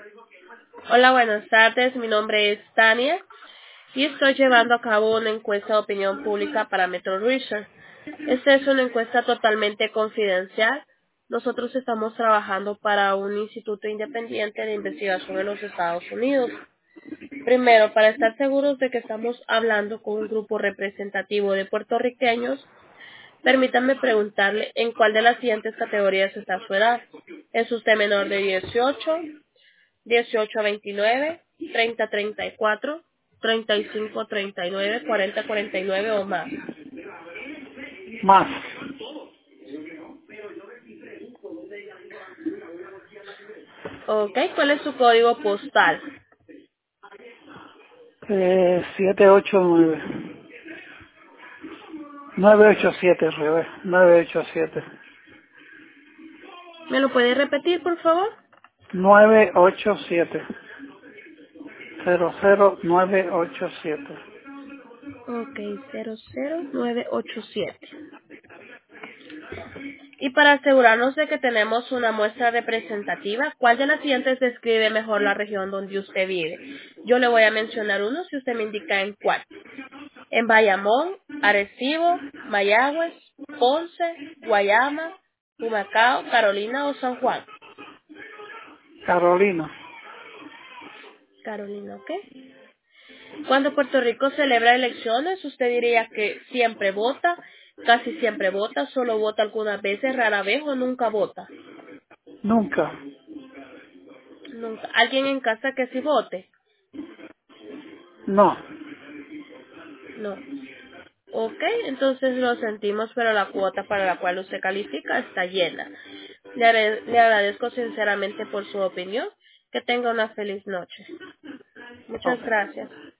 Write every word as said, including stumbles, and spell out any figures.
Hola, buenas tardes. Mi nombre es Tania y estoy llevando a cabo una encuesta de opinión pública para Metro Research. Esta es una encuesta totalmente confidencial. Nosotros estamos trabajando para un instituto independiente de investigación en los Estados Unidos. Primero, para estar seguros de que estamos hablando con un grupo representativo de puertorriqueños, permítanme preguntarle en cuál de las siguientes categorías está su edad. ¿Es usted menor de dieciocho? dieciocho a veintinueve, treinta a treinta y cuatro, treinta y cinco a treinta y nueve, cuarenta a cuarenta y nueve o más. Más. Ok, ¿cuál es su código postal? Eh, siete ocho nueve. nueve ocho siete, revés. nueve ocho siete. ¿Me lo puede repetir, por favor? nueve ocho siete. cero cero nueve ocho siete. Ok, cero cero nueve ocho siete. Y para asegurarnos de que tenemos una muestra representativa, ¿cuál de las siguientes describe mejor la región donde usted vive? Yo le voy a mencionar uno si usted me indica en cuál. En Bayamón, Arecibo, Mayagüez, Ponce, Guayama, Humacao, Carolina o San Juan. Carolina. Carolina, ¿ok? Cuando Puerto Rico celebra elecciones, usted diría que siempre vota, casi siempre vota, solo vota algunas veces, rara vez o nunca vota. Nunca. Nunca. ¿Alguien en casa que sí vote? No. No. Ok, entonces lo sentimos, pero la cuota para la cual usted califica está llena. Le, agre- le agradezco sinceramente por su opinión. Que tenga una feliz noche. Muchas Ok. gracias.